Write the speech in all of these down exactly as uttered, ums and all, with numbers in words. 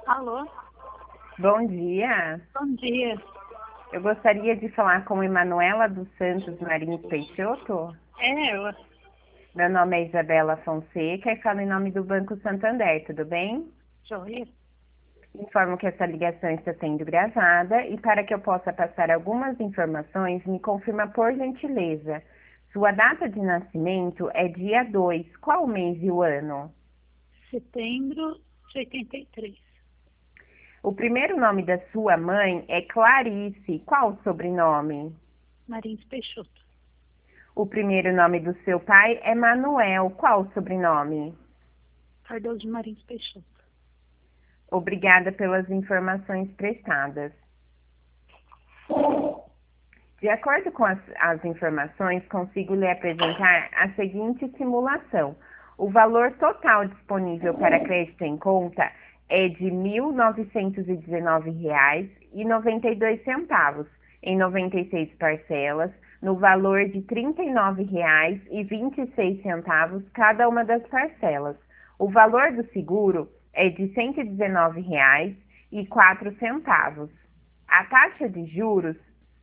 Alô, Bom dia. bom dia. Eu gostaria de falar com Emanuela dos Santos Marins Peixoto. É eu. Meu nome é Isabela Fonseca e falo em nome do Banco Santander, tudo bem? Joia. Informo que essa ligação está sendo gravada e para que eu possa passar algumas informações, me confirma por gentileza. Sua data de nascimento é dia dois. Qual o mês e o ano? Setembro de oitenta e três. O primeiro nome da sua mãe é Clarice. Qual o sobrenome? Marins Peixoto. O primeiro nome do seu pai é Manuel. Qual o sobrenome? Cardoso de Marins Peixoto. Obrigada pelas informações prestadas. De acordo com as, as informações, consigo lhe apresentar a seguinte simulação. O valor total disponível para crédito em conta é de mil novecentos e dezenove reais e noventa e dois centavos, em noventa e seis parcelas, no valor de trinta e nove reais e vinte e seis centavos cada uma das parcelas. O valor do seguro é de cento e dezenove reais e quatro centavos. A taxa de juros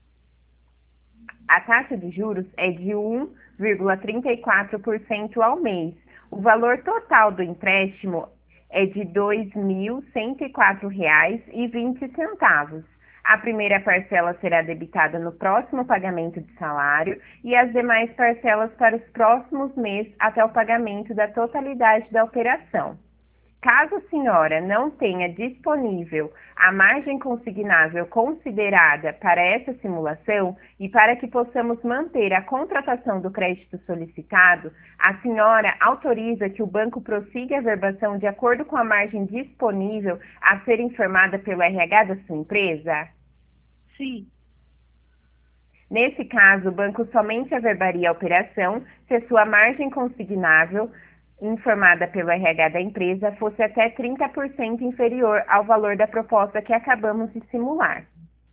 A taxa de juros é de um vírgula trinta e quatro por cento ao mês. O valor total do empréstimo é de dois mil cento e quatro reais e vinte centavos. A primeira parcela será debitada no próximo pagamento de salário e as demais parcelas para os próximos meses até o pagamento da totalidade da operação. Caso a senhora não tenha disponível a margem consignável considerada para essa simulação e para que possamos manter a contratação do crédito solicitado, a senhora autoriza que o banco prossiga a verbação de acordo com a margem disponível a ser informada pelo R H da sua empresa? Sim. Nesse caso, o banco somente averbaria a operação se a sua margem consignável informada pelo R H da empresa fosse até trinta por cento inferior ao valor da proposta que acabamos de simular.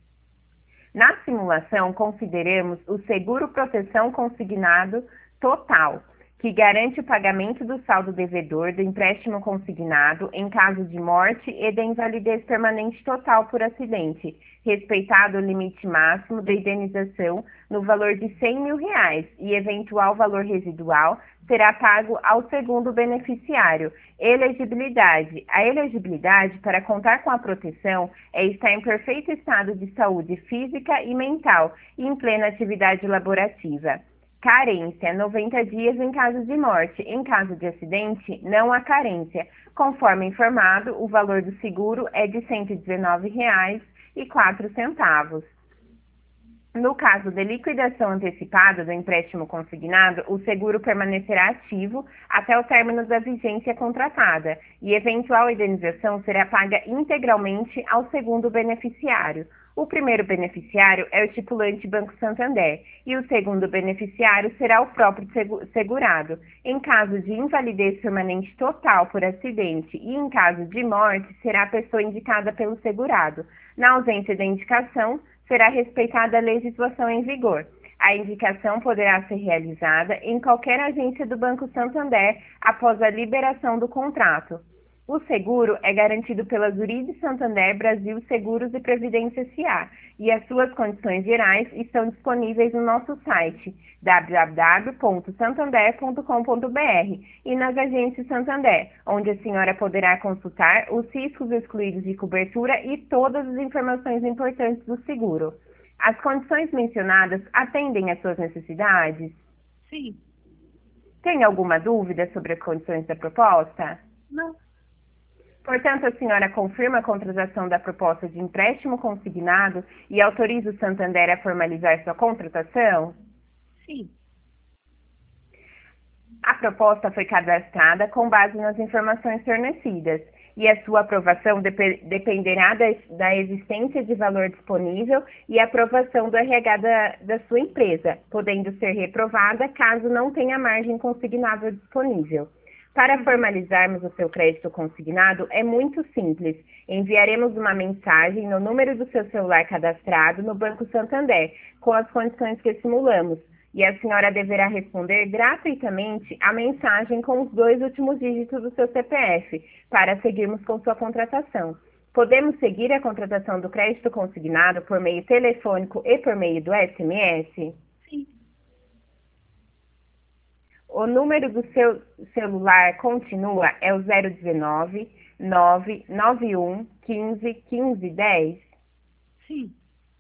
Na simulação, consideramos o seguro proteção consignado total, que garante o pagamento do saldo devedor do empréstimo consignado em caso de morte e de invalidez permanente total por acidente, respeitado o limite máximo da indenização no valor de cem mil reais e eventual valor residual será pago ao segundo beneficiário. Elegibilidade. A elegibilidade para contar com a proteção é estar em perfeito estado de saúde física e mental e em plena atividade laborativa. Carência, noventa dias em caso de morte. Em caso de acidente, não há carência. Conforme informado, o valor do seguro é de cento e dezenove reais e quatro centavos. No caso de liquidação antecipada do empréstimo consignado, o seguro permanecerá ativo até o término da vigência contratada e eventual indenização será paga integralmente ao segundo beneficiário. O primeiro beneficiário é o estipulante Banco Santander e o segundo beneficiário será o próprio segurado. Em caso de invalidez permanente total por acidente e em caso de morte, será a pessoa indicada pelo segurado. Na ausência da indicação, será respeitada a legislação em vigor. A indicação poderá ser realizada em qualquer agência do Banco Santander após a liberação do contrato. O seguro é garantido pela Zurich Santander Brasil Seguros e Previdência S A e as suas condições gerais estão disponíveis no nosso site w w w ponto santander ponto com ponto b r e nas agências Santander, onde a senhora poderá consultar os riscos excluídos de cobertura e todas as informações importantes do seguro. As condições mencionadas atendem às suas necessidades? Sim. Tem alguma dúvida sobre as condições da proposta? Não. Portanto, a senhora confirma a contratação da proposta de empréstimo consignado e autoriza o Santander a formalizar sua contratação? Sim. A proposta foi cadastrada com base nas informações fornecidas e a sua aprovação dep- dependerá da, da existência de valor disponível e aprovação do R H da, da sua empresa, podendo ser reprovada caso não tenha margem consignável disponível. Para formalizarmos o seu crédito consignado, é muito simples. Enviaremos uma mensagem no número do seu celular cadastrado no Banco Santander, com as condições que simulamos, e a senhora deverá responder gratuitamente a mensagem com os dois últimos dígitos do seu C P F, para seguirmos com sua contratação. Podemos seguir a contratação do crédito consignado por meio telefônico e por meio do S M S? Sim. O número do seu celular continua é o zero um nove, nove nove um, quinze, quinze, dez? Sim.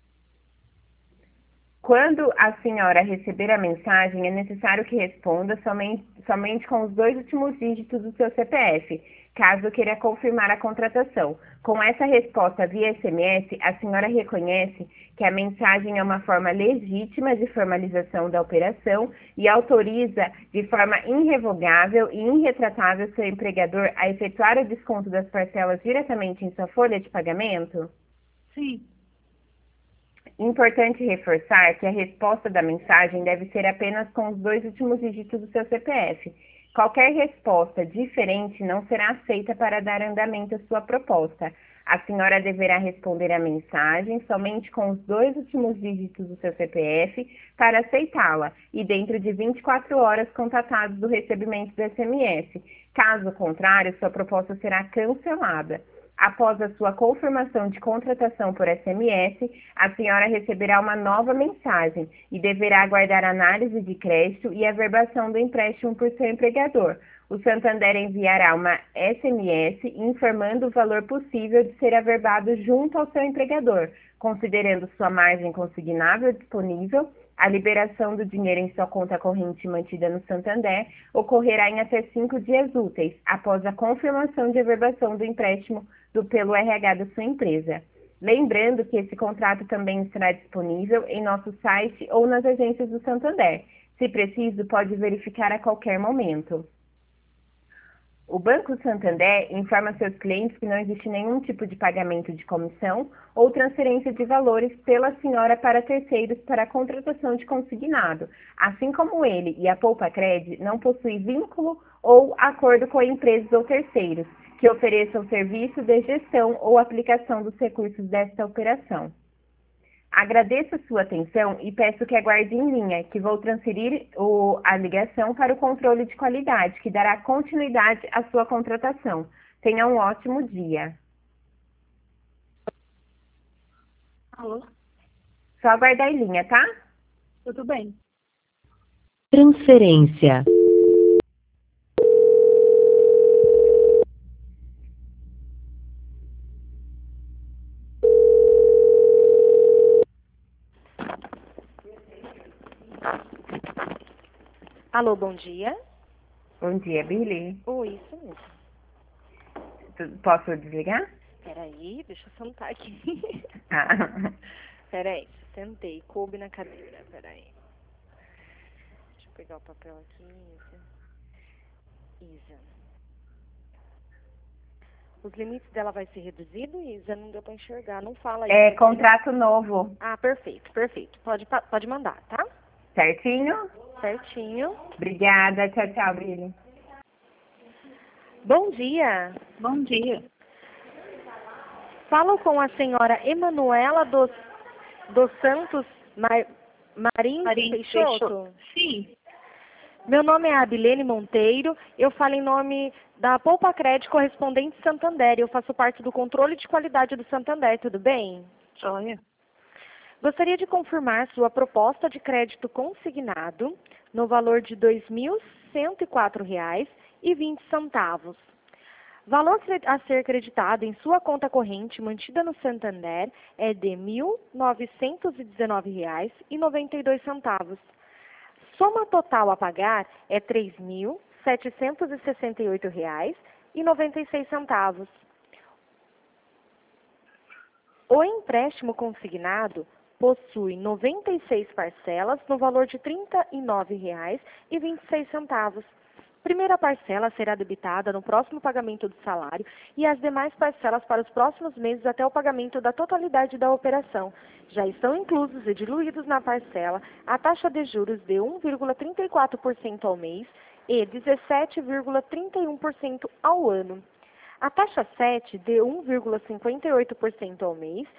Quando a senhora receber a mensagem, é necessário que responda somente, somente com os dois últimos dígitos do seu C P F, caso queira confirmar a contratação. Com essa resposta via S M S, a senhora reconhece que a mensagem é uma forma legítima de formalização da operação e autoriza de forma irrevogável e irretratável seu empregador a efetuar o desconto das parcelas diretamente em sua folha de pagamento? Sim. Importante reforçar que a resposta da mensagem deve ser apenas com os dois últimos dígitos do seu C P F. Qualquer resposta diferente não será aceita para dar andamento à sua proposta. A senhora deverá responder a mensagem somente com os dois últimos dígitos do seu C P F para aceitá-la e dentro de vinte e quatro horas contatados do recebimento do S M S. Caso contrário, sua proposta será cancelada. Após a sua confirmação de contratação por S M S, a senhora receberá uma nova mensagem e deverá aguardar análise de crédito e averbação do empréstimo por seu empregador. O Santander enviará uma S M S informando o valor possível de ser averbado junto ao seu empregador, considerando sua margem consignável disponível. A liberação do dinheiro em sua conta corrente mantida no Santander ocorrerá em até cinco dias úteis, após a confirmação de averbação do empréstimo do, pelo R H da sua empresa. Lembrando que esse contrato também estará disponível em nosso site ou nas agências do Santander. Se preciso, pode verificar a qualquer momento. O Banco Santander informa seus clientes que não existe nenhum tipo de pagamento de comissão ou transferência de valores pela senhora para terceiros para a contratação de consignado, assim como ele e a Poupacred não possuem vínculo ou acordo com empresas ou terceiros que ofereçam serviço de gestão ou aplicação dos recursos desta operação. Agradeço a sua atenção e peço que aguarde em linha, que vou transferir o, a ligação para o controle de qualidade, que dará continuidade à sua contratação. Tenha um ótimo dia. Alô? Só aguardar em linha, tá? Tudo bem. Transferência. Alô, bom dia. Bom dia, Billy. Oi, isso mesmo. Tu- Posso desligar? Peraí, deixa eu sentar aqui. Ah. Peraí, sentei, coube na cadeira, peraí. Deixa eu pegar o papel aqui, Isa. Isa. Os limites dela vai ser reduzido, Isa? Não deu pra enxergar, não fala aí. É contrato novo, Ah, perfeito, perfeito. Pode, pa- pode mandar, tá? certinho? Certinho. Obrigada. Tchau, tchau, Billy. Bom dia. Bom dia. Falo com a senhora Emanuela dos, dos Santos Mar, Marins Marins Peixoto. Peixoto. Sim. Meu nome é Abilene Monteiro, eu falo em nome da Poupacred Correspondente Santander. Eu faço parte do controle de qualidade do Santander, tudo bem? Joia. Gostaria de confirmar sua proposta de crédito consignado no valor de dois mil cento e quatro reais e vinte centavos. Valor a ser creditado em sua conta corrente mantida no Santander é de mil novecentos e dezenove reais e noventa e dois centavos. Soma total a pagar é três mil setecentos e sessenta e oito reais e noventa e seis centavos. O empréstimo consignado possui noventa e seis parcelas no valor de trinta e nove reais e vinte e seis centavos. Primeira parcela será debitada no próximo pagamento do salário e as demais parcelas para os próximos meses até o pagamento da totalidade da operação. Já estão inclusos e diluídos na parcela a taxa de juros de um vírgula trinta e quatro por cento ao mês e dezessete vírgula trinta e um por cento ao ano. A taxa sete de um vírgula cinquenta e oito por cento ao mês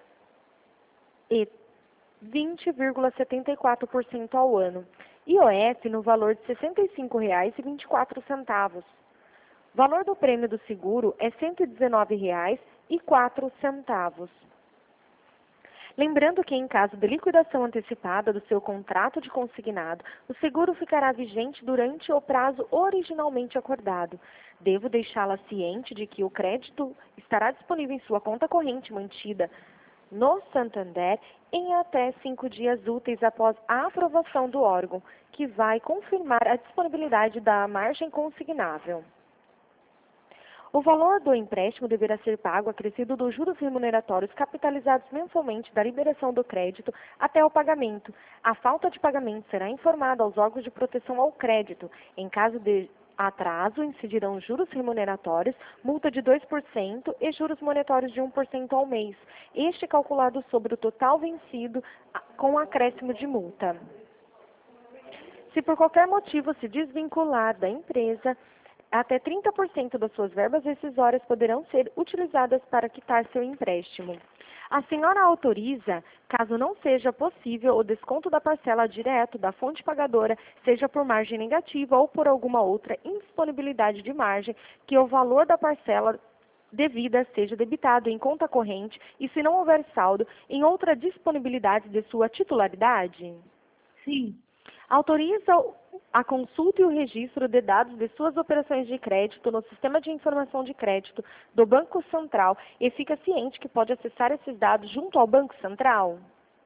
e vinte vírgula setenta e quatro por cento ao ano. I O F no valor de sessenta e cinco reais e vinte e quatro centavos. Valor do prêmio do seguro é cento e dezenove reais e quatro centavos. Lembrando que, em caso de liquidação antecipada do seu contrato de consignado, o seguro ficará vigente durante o prazo originalmente acordado. Devo deixá-la ciente de que o crédito estará disponível em sua conta corrente mantida no Santander em até cinco dias úteis após a aprovação do órgão, que vai confirmar a disponibilidade da margem consignável. O valor do empréstimo deverá ser pago acrescido dos juros remuneratórios capitalizados mensalmente da liberação do crédito até o pagamento. A falta de pagamento será informada aos órgãos de proteção ao crédito. Em caso de atraso, incidirão juros remuneratórios, multa de dois por cento e juros monetários de um por cento ao mês. Este calculado sobre o total vencido com acréscimo de multa. Se por qualquer motivo se desvincular da empresa, até trinta por cento das suas verbas rescisórias poderão ser utilizadas para quitar seu empréstimo. A senhora autoriza, caso não seja possível o desconto da parcela direto da fonte pagadora, seja por margem negativa ou por alguma outra indisponibilidade de margem, que o valor da parcela devida seja debitado em conta corrente e, se não houver saldo, em outra disponibilidade de sua titularidade? Sim. Autoriza a consulta e o registro de dados de suas operações de crédito no Sistema de Informação de Crédito do Banco Central e fica ciente que pode acessar esses dados junto ao Banco Central?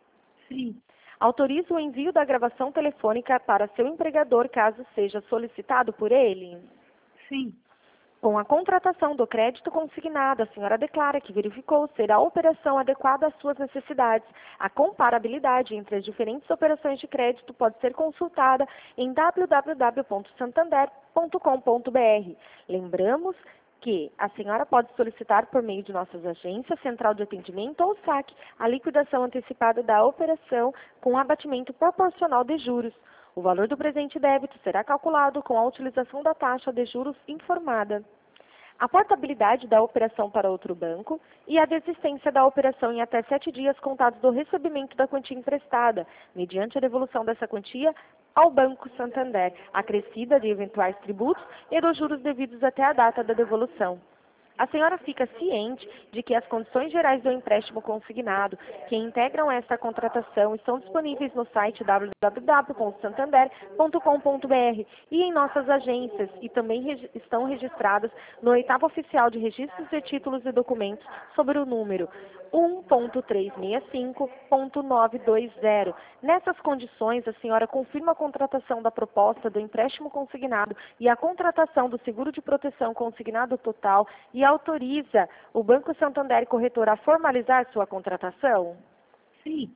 Sim. Autoriza o envio da gravação telefônica para seu empregador, caso seja solicitado por ele? Sim. Com a contratação do crédito consignado, a senhora declara que verificou ser a operação adequada às suas necessidades. A comparabilidade entre as diferentes operações de crédito pode ser consultada em w w w ponto santander ponto com ponto b r. Lembramos que a senhora pode solicitar por meio de nossas agências, central de atendimento ou saque, a liquidação antecipada da operação com abatimento proporcional de juros. O valor do presente débito será calculado com a utilização da taxa de juros informada. A portabilidade da operação para outro banco e a desistência da operação em até sete dias contados do recebimento da quantia emprestada, mediante a devolução dessa quantia ao Banco Santander, acrescida de eventuais tributos e dos juros devidos até a data da devolução. A senhora fica ciente de que as condições gerais do empréstimo consignado que integram esta contratação estão disponíveis no site w w w ponto santander ponto com ponto b r e em nossas agências e também regi- estão registradas no oitavo oficial de registros de títulos e documentos sobre o número um ponto trezentos e sessenta e cinco ponto novecentos e vinte. Nessas condições, a senhora confirma a contratação da proposta do empréstimo consignado e a contratação do seguro de proteção consignado total e autoriza o Banco Santander Corretor a formalizar sua contratação? Sim.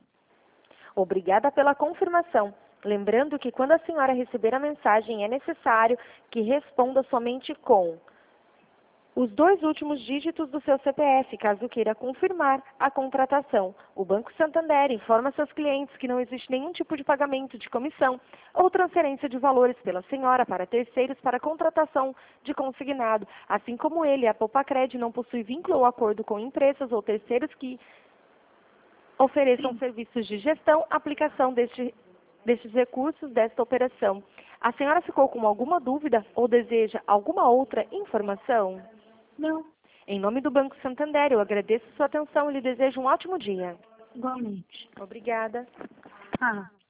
Obrigada pela confirmação. Lembrando que quando a senhora receber a mensagem, é necessário que responda somente com os dois últimos dígitos do seu C P F, caso queira confirmar a contratação. O Banco Santander informa seus clientes que não existe nenhum tipo de pagamento de comissão ou transferência de valores pela senhora para terceiros para contratação de consignado, assim como ele, a Popacred, não possui vínculo ou acordo com empresas ou terceiros que ofereçam Sim. serviços de gestão, aplicação deste, destes recursos desta operação. A senhora ficou com alguma dúvida ou deseja alguma outra informação? Não. Em nome do Banco Santander, eu agradeço sua atenção e lhe desejo um ótimo dia. Igualmente. Obrigada. Ah.